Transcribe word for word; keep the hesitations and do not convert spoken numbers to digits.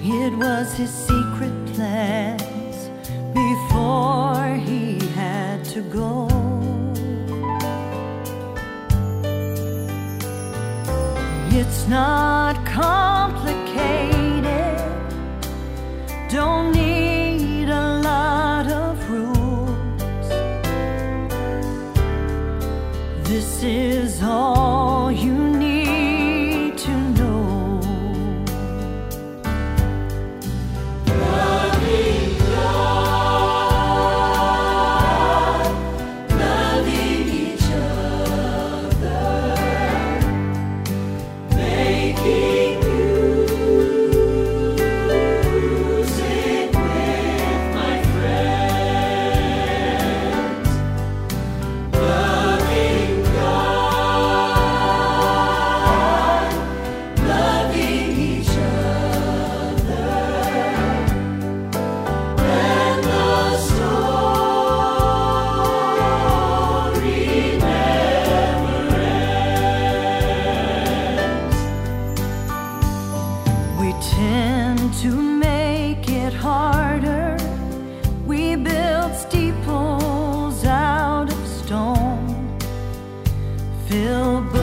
It was his secret plans before he had to go. It's not complicated, don't need a lot of rules. This is all you need to know. Loving God, loving each other, making music with my friends. Loving God, loving each other, and the story never ends. We tend to make it harder. We build steeples out of stone, fill